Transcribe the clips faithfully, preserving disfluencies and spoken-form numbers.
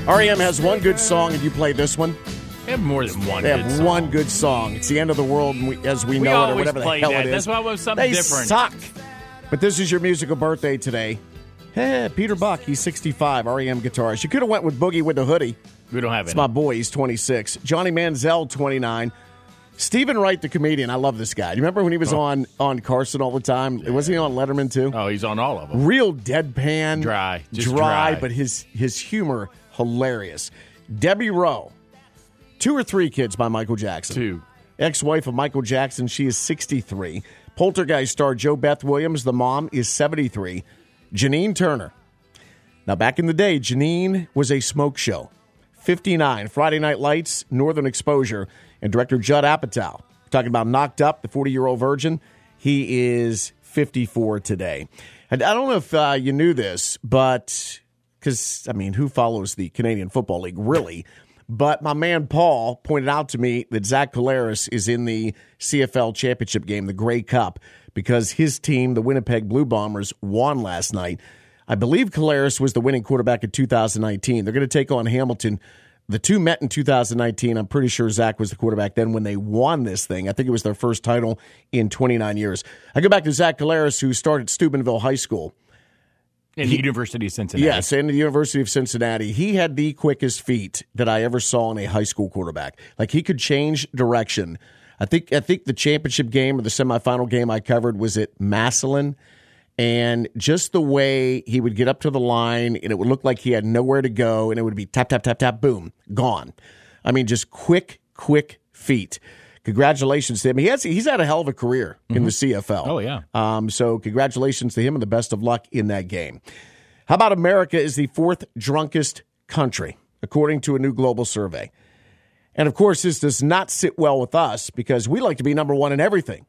R E M has one good song, and you play this one. They have more than one They good have song. one good song. It's the end of the world and we, as we, We know it, or always whatever the play hell that. it is. That's why it was something they different. suck. But this is your musical birthday today. Hey, Peter Buck, he's sixty-five, R E M guitarist. You could have went with Boogie with the Hoodie. We don't have it. It's my boy, he's twenty-six. Johnny Manziel, twenty-nine. Stephen Wright, the comedian, I love this guy. Do you remember when he was oh. on, on Carson all the time? Yeah. Wasn't he on Letterman too? Oh, he's on all of them. Real deadpan. Dry. Just dry, dry. But his, his humor, hilarious. Debbie Rowe. Two or three kids by Michael Jackson. Two. Ex-wife of Michael Jackson, she is sixty-three. Poltergeist star Jo Beth Williams, the mom, is seventy-three. Janine Turner. Now, back in the day, Janine was a smoke show. fifty-nine, Friday Night Lights, Northern Exposure, and director Judd Apatow. Talking about Knocked Up, the forty-year-old virgin. He is fifty-four today. And I don't know if uh, you knew this, but, because, I mean, who follows the Canadian Football League, really? But my man Paul pointed out to me that Zach Collaros is in the C F L championship game, the Grey Cup, because his team, the Winnipeg Blue Bombers, won last night. I believe Collaros was the winning quarterback in two thousand nineteen. They're going to take on Hamilton. The two met in two thousand nineteen. I'm pretty sure Zach was the quarterback then when they won this thing. I think it was their first title in twenty-nine years. I go back to Zach Collaros, who started Steubenville High School. In the he, University of Cincinnati. Yes, in the University of Cincinnati. He had the quickest feet that I ever saw in a high school quarterback. Like, he could change direction. I think I think the championship game or the semifinal game I covered was at Massillon. And just the way he would get up to the line, and it would look like he had nowhere to go, and it would be tap, tap, tap, tap, boom, gone. I mean, just quick, quick feet. Congratulations to him. He has, he's had a hell of a career in mm-hmm. the C F L. Oh, yeah. Um, so congratulations to him and the best of luck in that game. How about America is the fourth drunkest country, according to a new global survey. And, of course, this does not sit well with us because we like to be number one in everything.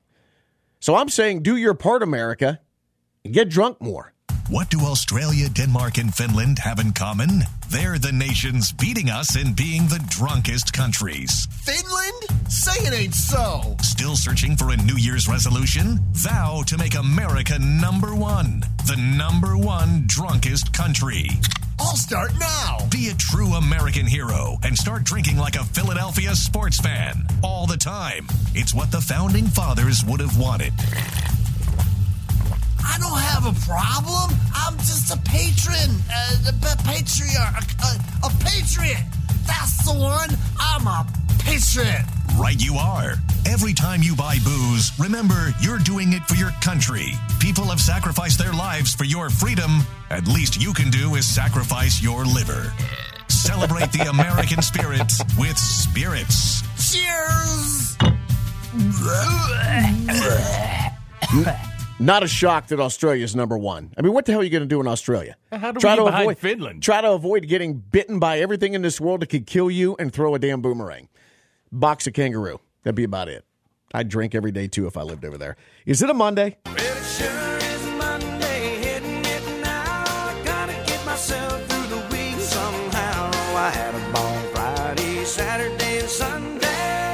So I'm saying do your part, America, and get drunk more. What do Australia, Denmark, and Finland have in common? They're the nations beating us in being the drunkest countries. Finland? Say it ain't so. Still searching for a New Year's resolution? Vow to make America number one. The number one drunkest country. I'll start now. Be a true American hero and start drinking like a Philadelphia sports fan. All the time. It's what the Founding Fathers would have wanted. I don't have a problem. I'm just a patron, uh, a patriarch, a, a patriot. That's the one. I'm a patriot. Right you are. Every time you buy booze, remember you're doing it for your country. People have sacrificed their lives for your freedom. At least you can do is sacrifice your liver. Celebrate the American spirit with Spirits. Cheers! Not a shock that Australia's number one. I mean, what the hell are you going to do in Australia? How do try we to get behind avoid, Finland? Try to avoid getting bitten by everything in this world that could kill you and throw a damn boomerang. Box a kangaroo. That'd be about it. I'd drink every day, too, if I lived over there. Is it a Monday? Well, it sure is Monday, hitting it now. I gotta get myself through the week somehow. I had a ball Friday, Saturday, and Sunday.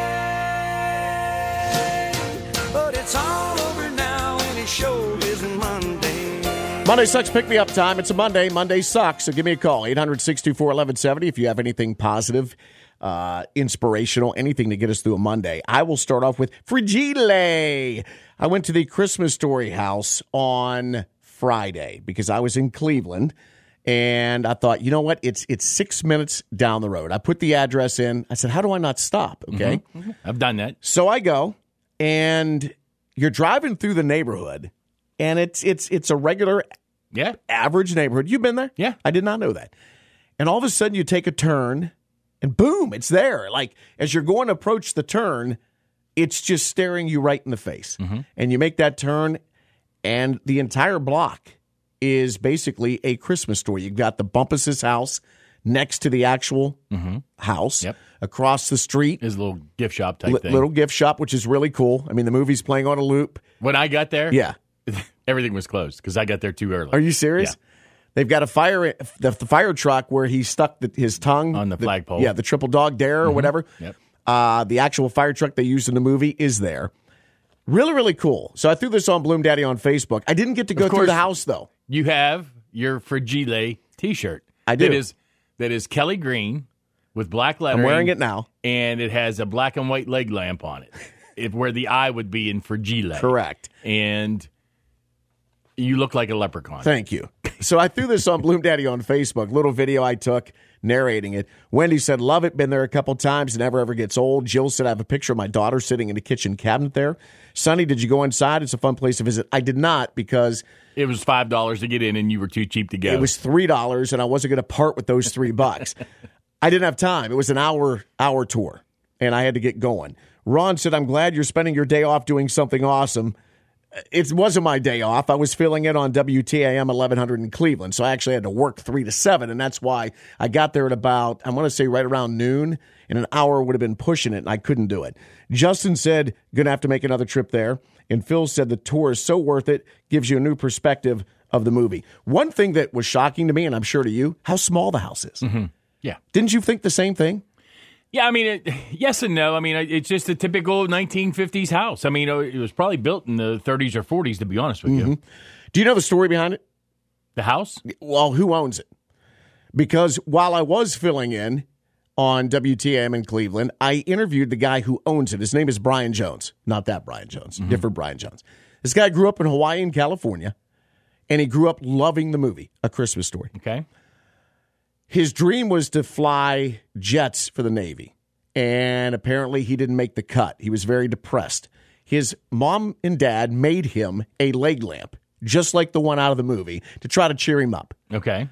But it's all over now, and it sure isn't Monday. Monday Sucks Pick Me Up time. It's a Monday. Monday sucks. So give me a call. eight hundred, six two four, eleven seventy if you have anything positive, uh, inspirational, anything to get us through a Monday. I will start off with Fragile. I went to the Christmas Story house on Friday because I was in Cleveland. And I thought, you know what? It's it's six minutes down the road. I put the address in. I said, how do I not stop? Okay. Mm-hmm. I've done that. So I go, and you're driving through the neighborhood, and it's it's it's a regular, yeah, average neighborhood. You've been there? Yeah. I did not know that. And all of a sudden, you take a turn, and boom, it's there. Like, as you're going to approach the turn, it's just staring you right in the face. Mm-hmm. And you make that turn, and the entire block is basically a Christmas store. You've got the Bumpus' house next to the actual mm-hmm. house. Yep. Across the street is a little gift shop type li- thing. Little gift shop, which is really cool. I mean, the movie's playing on a loop. When I got there, yeah, everything was closed because I got there too early. Are you serious? Yeah. They've got a fire the, the fire truck where he stuck the, his tongue on the flagpole. Yeah, the triple dog dare or mm-hmm. whatever. Yep. Uh, the actual fire truck they used in the movie is there. Really, really cool. So I threw this on Bloom Daddy on Facebook. I didn't get to go Of course, through the house though. You have your Fragile T-shirt. I do. It is that is Kelly green with black lettering. I'm wearing it now. And it has a black and white leg lamp on it, if, where the eye would be in fragile. Correct. And you look like a leprechaun. Thank you. So I threw this on Bloom Daddy on Facebook, little video I took narrating it. Wendy said, love it, been there a couple times, never ever gets old. Jill said, I have a picture of my daughter sitting in the kitchen cabinet there. Sonny, did you go inside? It's a fun place to visit. I did not because it was five dollars to get in and you were too cheap to go. It was three dollars and I wasn't going to part with those three bucks. I didn't have time. It was an hour hour tour and I had to get going. Ron said, I'm glad you're spending your day off doing something awesome. It wasn't my day off. I was filling it on W T A M eleven hundred in Cleveland, so I actually had to work three to seven, and that's why I got there at about, I'm going to say right around noon, and an hour would have been pushing it, and I couldn't do it. Justin said, going to have to make another trip there, and Phil said the tour is so worth it, gives you a new perspective of the movie. One thing that was shocking to me, and I'm sure to you, how small the house is. Mm-hmm. Yeah. Didn't you think the same thing? Yeah, I mean, it, yes and no. I mean, it's just a typical nineteen fifties house. I mean, it was probably built in the thirties or forties, to be honest with mm-hmm. you. Do you know the story behind it? The house? Well, who owns it? Because while I was filling in on W T A M in Cleveland, I interviewed the guy who owns it. His name is Brian Jones. Not that Brian Jones. Mm-hmm. Different Brian Jones. This guy grew up in Hawaii and California, and he grew up loving the movie, A Christmas Story. Okay. His dream was to fly jets for the Navy, and apparently he didn't make the cut. He was very depressed. His mom and dad made him a leg lamp, just like the one out of the movie, to try to cheer him up. Okay.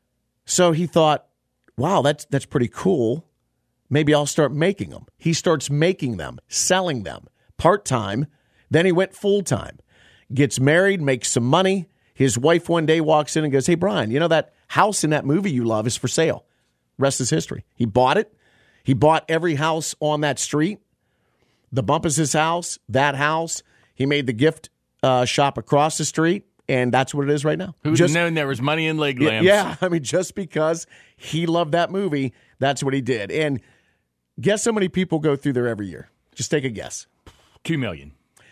So he thought, wow, that's that's pretty cool. Maybe I'll start making them. He starts making them, selling them, part-time. Then he went full-time, gets married, makes some money. His wife one day walks in and goes, hey, Brian, you know that house in that movie you love is for sale. Rest is history. He bought it. He bought every house on that street. The Bumpus' house, that house. He made the gift uh, shop across the street, and that's what it is right now. Who would have known there was money in leg lamps? Yeah, I mean, just because he loved that movie, that's what he did. And guess how many people go through there every year? Just take a guess. Two million.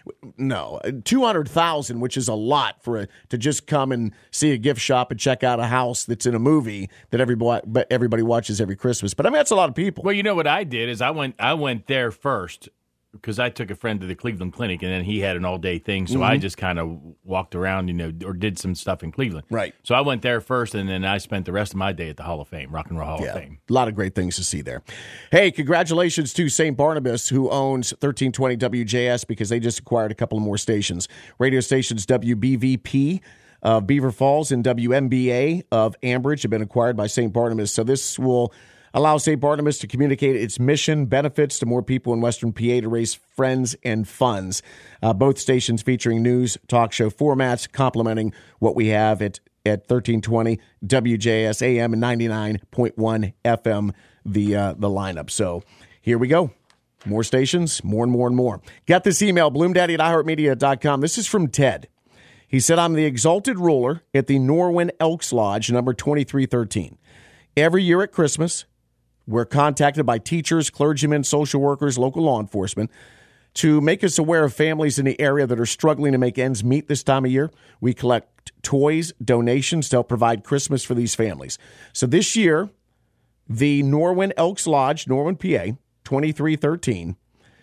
No, two hundred thousand, which is a lot for a, to just come and see a gift shop and check out a house that's in a movie that everybody everybody watches every Christmas. But I mean, that's a lot of people. Well, you know what I did is I went I went there first because I took a friend to the Cleveland Clinic, and then he had an all-day thing, so mm-hmm. I just kind of walked around, you know, or did some stuff in Cleveland. Right. So I went there first, and then I spent the rest of my day at the Hall of Fame, Rock and Roll Hall yeah, of Fame. A lot of great things to see there. Hey, congratulations to Saint Barnabas, who owns thirteen twenty W J S, because they just acquired a couple of more stations. Radio stations W B V P of Beaver Falls and W M B A of Ambridge have been acquired by Saint Barnabas. So this will allow Saint Barnabas to communicate its mission, benefits to more people in Western P A to raise friends and funds. Uh, both stations featuring news, talk show formats, complementing what we have at, at thirteen twenty W J S A M and ninety-nine point one F M, the, uh, the lineup. So here we go. More stations, more and more and more. Got this email, bloomdaddy at i heart media dot com. This is from Ted. He said, I'm the exalted ruler at the Norwin Elks Lodge, number twenty-three thirteen. Every year at Christmas, we're contacted by teachers, clergymen, social workers, local law enforcement to make us aware of families in the area that are struggling to make ends meet this time of year. We collect toys, donations to help provide Christmas for these families. So this year, the Norwin Elks Lodge, Norwin, P A, twenty-three thirteen,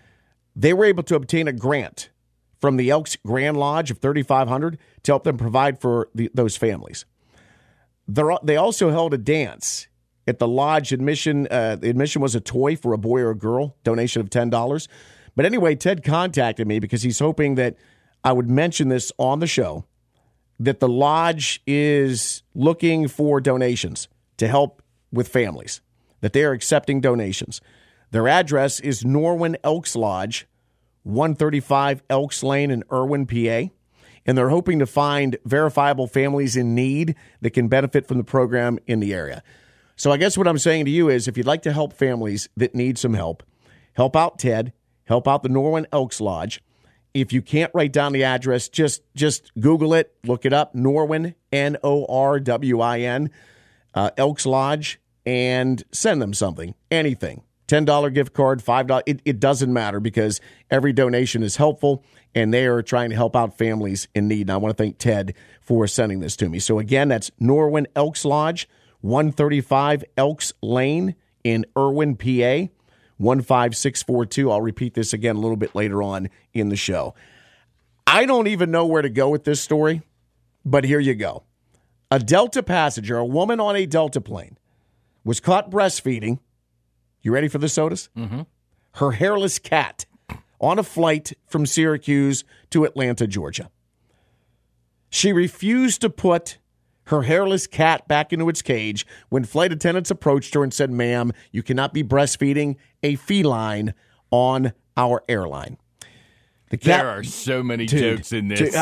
they were able to obtain a grant from the Elks Grand Lodge of thirty-five hundred dollars to help them provide for the, those families. They're, they also held a dance at the lodge. Admission, uh, the admission was a toy for a boy or a girl, donation of ten dollars. But anyway, Ted contacted me because he's hoping that I would mention this on the show, that the lodge is looking for donations to help with families, that they are accepting donations. Their address is Norwin Elks Lodge, one thirty-five Elks Lane in Irwin, P A, and they're hoping to find verifiable families in need that can benefit from the program in the area. So I guess what I'm saying to you is, if you'd like to help families that need some help, help out Ted, help out the Norwin Elks Lodge. If you can't write down the address, just just Google it, look it up, Norwin, N O R W I N, uh, Elks Lodge, and send them something, anything. ten dollars gift card, five dollars, it, it doesn't matter, because every donation is helpful, and they are trying to help out families in need. And I want to thank Ted for sending this to me. So again, that's Norwin Elks Lodge, one thirty-five Elks Lane in Irwin, P A, one five six four two. I'll repeat this again a little bit later on in the show. I don't even know where to go with this story, but here you go. A Delta passenger, a woman on a Delta plane, was caught breastfeeding. You ready for this, Otis? Mm-hmm. Her hairless cat on a flight from Syracuse to Atlanta, Georgia. She refused to put her hairless cat back into its cage when flight attendants approached her and said, ma'am, you cannot be breastfeeding a feline on our airline. The cat, there are so many dude, jokes in this. Dude,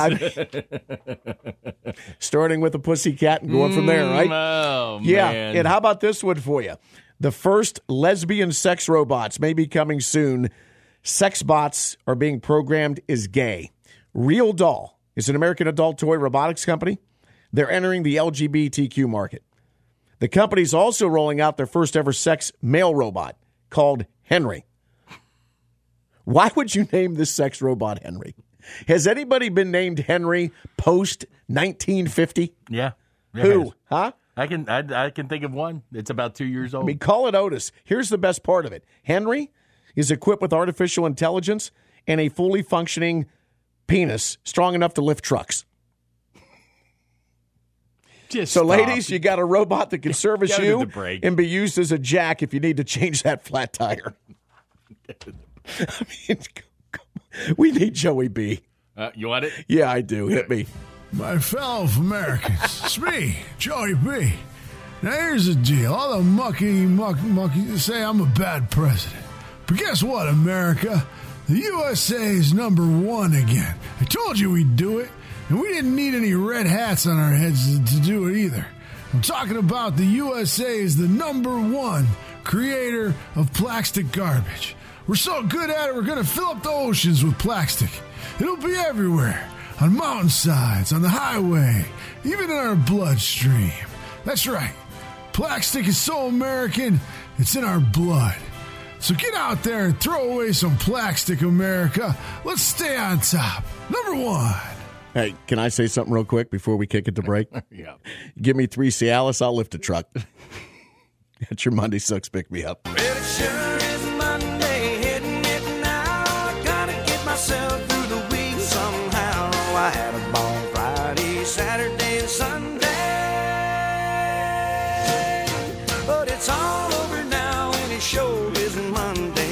I, starting with a pussy cat and going from there, right? Mm, oh, yeah. man. And how about this one for you? The first lesbian sex robots may be coming soon. Sex bots are being programmed as gay. Real Doll is an American adult toy robotics company. They're entering the L G B T Q market. The company's also rolling out their first ever sex male robot called Henry. Why would you name this sex robot Henry? Has anybody been named Henry post nineteen fifty? Yeah. yeah Who? Huh? I can I, I can think of one. It's about two years old. I mean, call it Otis. Here's the best part of it. Henry is equipped with artificial intelligence and a fully functioning penis strong enough to lift trucks. Just so, stop. ladies, you got a robot that can service Go to you the break. and be used as a jack if you need to change that flat tire. I mean, we need Joey B. Uh, you want it? Yeah, I do. Hit me. My fellow Americans, it's me, Joey B. Now here's the deal. All the mucky, muck, mucky say I'm a bad president. But guess what, America? The U S A is number one again. I told you we'd do it, and we didn't need any red hats on our heads to, to do it either. I'm talking about the U S A is the number one creator of plastic garbage. We're so good at it, we're going to fill up the oceans with plastic. It'll be everywhere. On mountainsides, on the highway, even in our bloodstream. That's right. Plastic is so American, it's in our blood. So get out there and throw away some plastic, America. Let's stay on top. Number one. Hey, can I say something real quick before we kick it to break? Yeah. Give me three Cialis, I'll lift a truck. That's your Monday Sucks Pick Me Up. Well, it sure is Monday, hitting it now. Gotta get myself through the week somehow. I had a ball Friday, Saturday, and Sunday. But it's all over now, and it sure is Monday.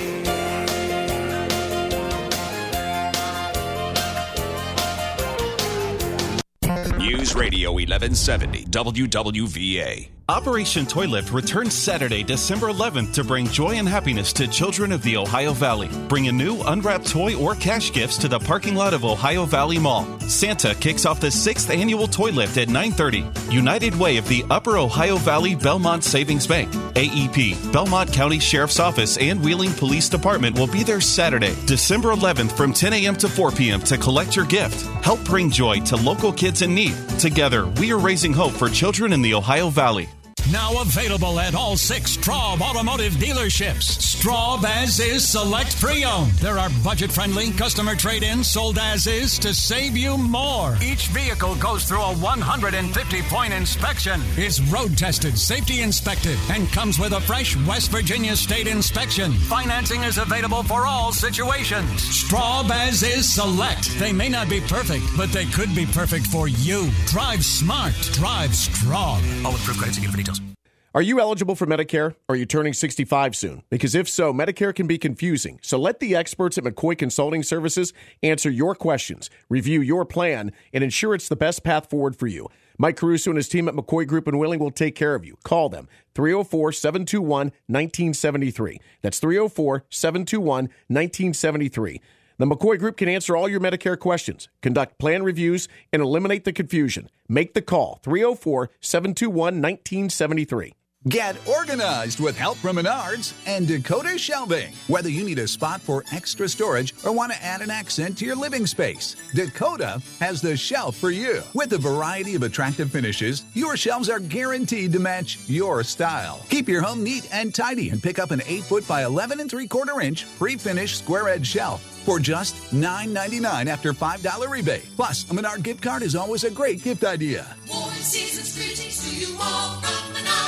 News Radio eleven seventy W W V A. Operation Toy Lift returns Saturday, December eleventh to bring joy and happiness to children of the Ohio Valley. Bring a new unwrapped toy or cash gifts to the parking lot of Ohio Valley Mall. Santa kicks off the sixth annual Toy Lift at nine thirty. United Way of the Upper Ohio Valley Belmont Savings Bank, A E P, Belmont County Sheriff's Office, and Wheeling Police Department will be there Saturday, December eleventh from ten a.m. to four p.m. to collect your gift. Help bring joy to local kids in need. Together, we are raising hope for children in the Ohio Valley. Now available at all six Straub automotive dealerships. Straub as is select pre-owned. There are budget-friendly customer trade-ins sold as is to save you more. Each vehicle goes through a one hundred fifty point inspection. It's road tested, safety inspected, and comes with a fresh West Virginia state inspection. Financing is available for all situations. Straub as is select. They may not be perfect, but they could be perfect for you. Drive smart. Drive Straub. All approved credits again for details. Are you eligible for Medicare? Or are you turning sixty-five soon? Because if so, Medicare can be confusing. So let the experts at McCoy Consulting Services answer your questions, review your plan, and ensure it's the best path forward for you. Mike Caruso and his team at McCoy Group in Wheeling will take care of you. Call them, three oh four, seven two one, one nine seven three. That's three oh four, seven two one, one nine seven three. The McCoy Group can answer all your Medicare questions, conduct plan reviews, and eliminate the confusion. Make the call, three oh four, seven two one, one nine seven three. Get organized with help from Menards and Dakota Shelving. Whether you need a spot for extra storage or want to add an accent to your living space, Dakota has the shelf for you. With a variety of attractive finishes, your shelves are guaranteed to match your style. Keep your home neat and tidy and pick up an eight foot by eleven and three quarter inch pre-finished square edge shelf for just nine ninety-nine after five dollar rebate. Plus, a Menard gift card is always a great gift idea. Warm season's greetings to you all from Menards.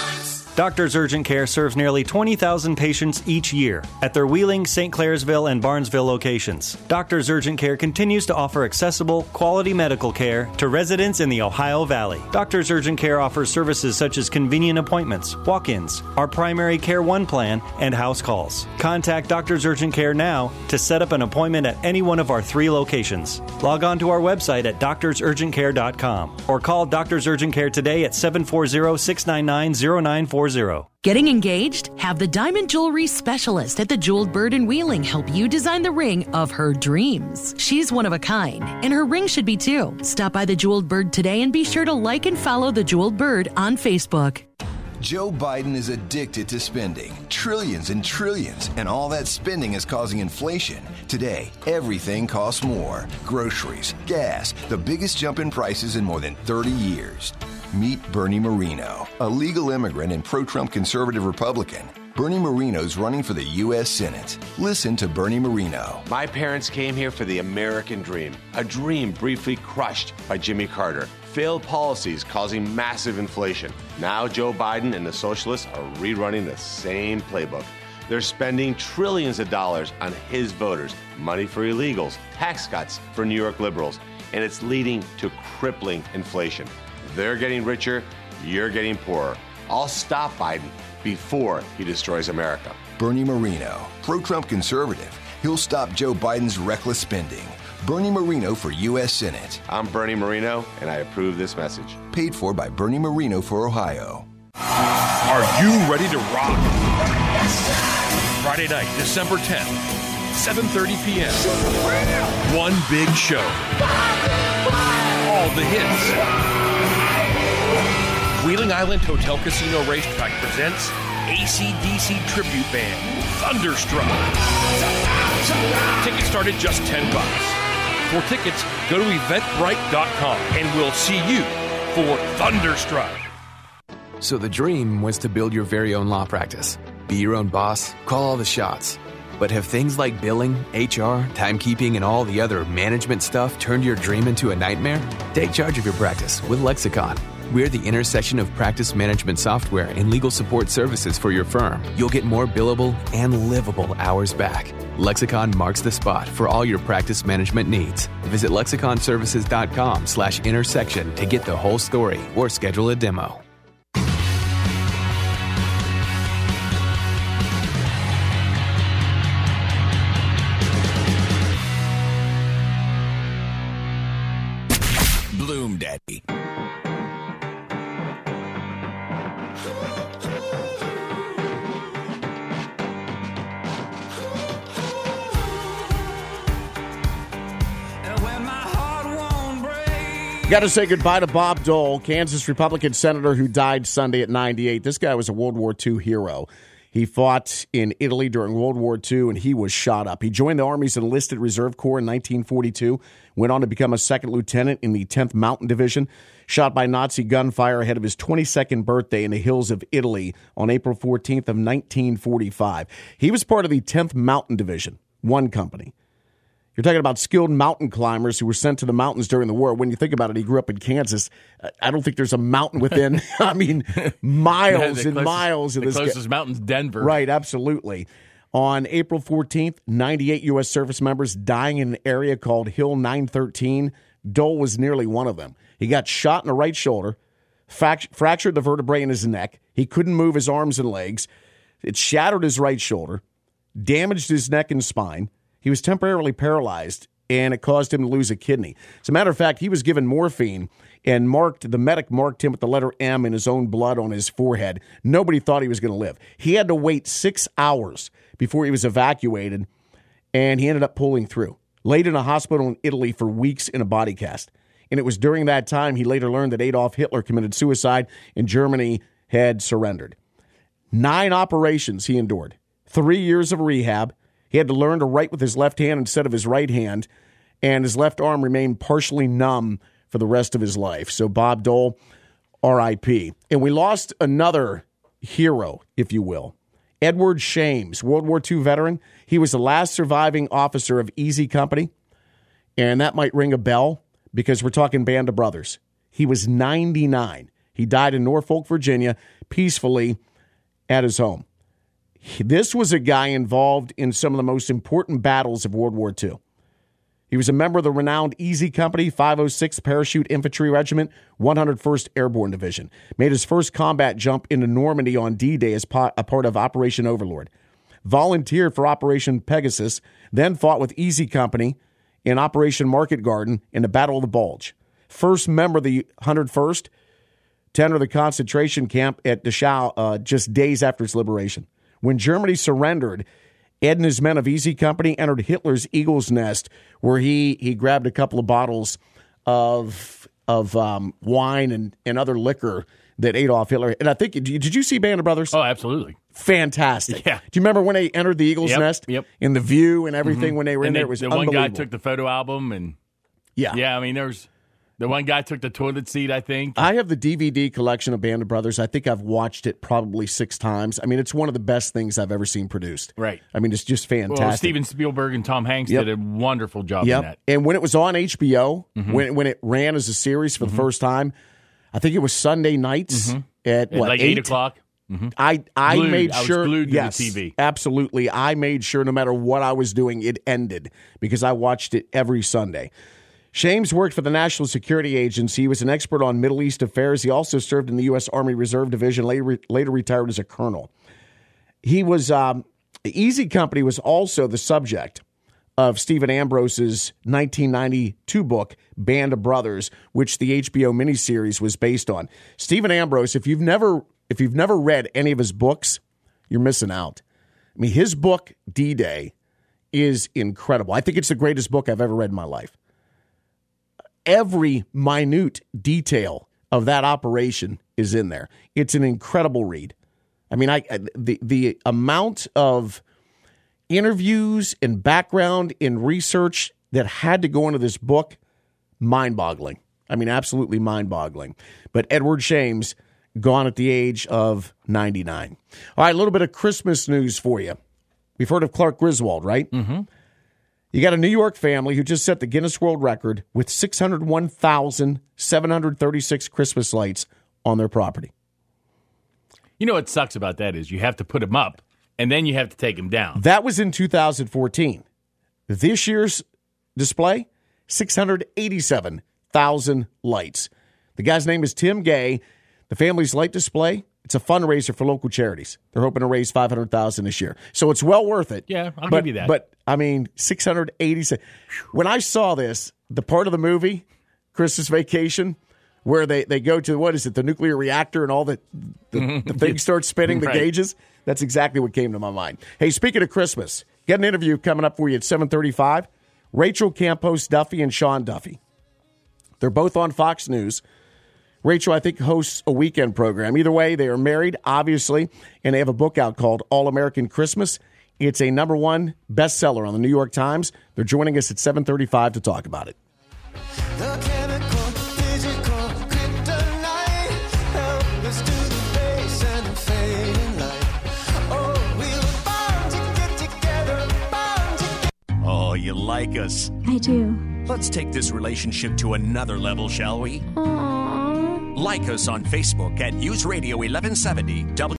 Doctors Urgent Care serves nearly twenty thousand patients each year at their Wheeling, Saint Clairsville, and Barnesville locations. Doctors Urgent Care continues to offer accessible, quality medical care to residents in the Ohio Valley. Doctors Urgent Care offers services such as convenient appointments, walk-ins, our primary Care One plan, and house calls. Contact Doctors Urgent Care now to set up an appointment at any one of our three locations. Log on to our website at doctors urgent care dot com or call Doctors Urgent Care today at seven four zero, six nine nine, zero nine four zero. Getting engaged? Have the diamond jewelry specialist at the Jeweled Bird in Wheeling help you design the ring of her dreams. She's one of a kind, and her ring should be too. Stop by the Jeweled Bird today and be sure to like and follow the Jeweled Bird on Facebook. Joe Biden is addicted to spending. Trillions and trillions, and all that spending is causing inflation. Today, everything costs more. Groceries, gas, the biggest jump in prices in more than thirty years. Meet Bernie Moreno, a legal immigrant and pro-Trump conservative Republican. Bernie Moreno's running for the U S Senate. Listen to Bernie Moreno. My parents came here for the American dream, a dream briefly crushed by Jimmy Carter. Failed policies causing massive inflation. Now Joe Biden and the socialists are rerunning the same playbook. They're spending trillions of dollars on his voters, money for illegals, tax cuts for New York liberals, and it's leading to crippling inflation. They're getting richer, you're getting poorer. I'll stop Biden before he destroys America. Bernie Moreno, pro-Trump conservative. He'll stop Joe Biden's reckless spending. Bernie Moreno for U S Senate. I'm Bernie Moreno, and I approve this message. Paid for by Bernie Moreno for Ohio. Are you ready to rock? Friday night, December tenth, seven thirty p.m. One big show. All the hits. Wheeling Island Hotel Casino Racetrack presents A C D C tribute band, Thunderstruck. Tickets start at just ten bucks. For tickets, go to eventbrite dot com and we'll see you for Thunderstruck. So the dream was to build your very own law practice. Be your own boss, call all the shots. But have things like billing, H R, timekeeping, and all the other management stuff turned your dream into a nightmare? Take charge of your practice with Lexicon. We're the intersection of practice management software and legal support services for your firm. You'll get more billable and livable hours back. Lexicon marks the spot for all your practice management needs. Visit lexiconservices.com slash intersection to get the whole story or schedule a demo. Bloom Daddy. Got to say goodbye to Bob Dole, Kansas Republican senator who died Sunday at ninety-eight. This guy was a World War Two hero. He fought in Italy during World War Two, and he was shot up. He joined the Army's Enlisted Reserve Corps in nineteen forty-two, went on to become a second lieutenant in the tenth Mountain Division, shot by Nazi gunfire ahead of his twenty-second birthday in the hills of Italy on April fourteenth of nineteen forty-five. He was part of the tenth Mountain Division, one company. You're talking about skilled mountain climbers who were sent to the mountains during the war. When you think about it, he grew up in Kansas. I don't think there's a mountain within, I mean, miles and closest, miles of the this. The closest mountain's Denver. Right, absolutely. On April fourteenth, ninety-eight U S service members dying in an area called Hill nine thirteen. Dole was nearly one of them. He got shot in the right shoulder, fract- fractured the vertebrae in his neck. He couldn't move his arms and legs. It shattered his right shoulder, damaged his neck and spine. He was temporarily paralyzed, and it caused him to lose a kidney. As a matter of fact, he was given morphine and marked the medic marked him with the letter M in his own blood on his forehead. Nobody thought he was going to live. He had to wait six hours before he was evacuated, and he ended up pulling through. Laid in a hospital in Italy for weeks in a body cast. And it was during that time he later learned that Adolf Hitler committed suicide and Germany had surrendered. Nine operations he endured. Three years of rehab. He had to learn to write with his left hand instead of his right hand, and his left arm remained partially numb for the rest of his life. So Bob Dole, R I P And we lost another hero, if you will. Edward Shames, World War Two veteran. He was the last surviving officer of Easy Company, and that might ring a bell because we're talking Band of Brothers. He was ninety-nine. He died in Norfolk, Virginia, peacefully at his home. This was a guy involved in some of the most important battles of World War Two. He was a member of the renowned Easy Company, five oh sixth Parachute Infantry Regiment, one hundred first Airborne Division. Made his first combat jump into Normandy on D-Day as a part of Operation Overlord. Volunteered for Operation Pegasus, then fought with Easy Company in Operation Market Garden in the Battle of the Bulge. First member of the one hundred first to enter the concentration camp at Dachau uh, just days after its liberation. When Germany surrendered, Ed and his men of Easy Company entered Hitler's Eagle's Nest, where he he grabbed a couple of bottles of of um, wine and, and other liquor that Adolf Hitler. And I think, did you see Band of Brothers? Oh, absolutely. Fantastic. Yeah. Do you remember when they entered the Eagle's Yep, Nest? yep. In the view and everything Mhm. when they were in And there? they- It was the one unbelievable. guy took the photo album, and Yeah. yeah, I mean, there was the one guy took the toilet seat, I think. I have the D V D collection of Band of Brothers. I think I've watched it probably six times. I mean, it's one of the best things I've ever seen produced. Right. I mean, it's just fantastic. Well, Steven Spielberg and Tom Hanks Yep. did a wonderful job Yep. in that. And when it was on H B O, Mhm. when when it ran as a series for the first time, I think it was Sunday nights Mhm. at At what like eight o'clock? Mhm. I I Glued. made I was sure. glued to the yes, T V. absolutely. I made sure no matter what I was doing, it ended because I watched it every Sunday. Shames worked for the National Security Agency. He was an expert on Middle East affairs. He also served in the U S Army Reserve Division, later, later retired as a colonel. He was, um, Easy Company was also the subject of Stephen Ambrose's nineteen ninety-two book, Band of Brothers, which the H B O miniseries was based on. Stephen Ambrose, if you've never if you've never read any of his books, you're missing out. I mean, his book, D-Day, is incredible. I think it's the greatest book I've ever read in my life. Every minute detail of that operation is in there. It's an incredible read. I mean, I the the amount of interviews and background and research that had to go into this book, mind-boggling. I mean, absolutely mind-boggling. But Edward Shames, gone at the age of ninety-nine. All right, a little bit of Christmas news for you. We've heard of Clark Griswold, right? Mm-hmm. You got a New York family who just set the Guinness World Record with six hundred one thousand seven hundred thirty-six Christmas lights on their property. You know what sucks about that is you have to put them up, and then you have to take them down. That was in two thousand fourteen. This year's display, six hundred eighty-seven thousand lights. The guy's name is Tim Gay. The family's light display, it's a fundraiser for local charities. They're hoping to raise five hundred thousand dollars this year. So it's well worth it. Yeah, I'll but, give you that. But, I mean, six hundred eighty-seven. When I saw this, the part of the movie, Christmas Vacation, where they, they go to, what is it, the nuclear reactor and all the, the, the things start spinning, the Right. gauges, that's exactly what came to my mind. Hey, speaking of Christmas, got an interview coming up for you at seven thirty-five. Rachel Campos Duffy and Sean Duffy. They're both on Fox News. Rachel, I think, hosts a weekend program. Either way, they are married, obviously, and they have a book out called All American Christmas. It's a number one bestseller on the New York Times. They're joining us at seven thirty-five to talk about it. Oh, you like us. I do. Let's take this relationship to another level, shall we? Like us on Facebook at News Radio eleven seventy W.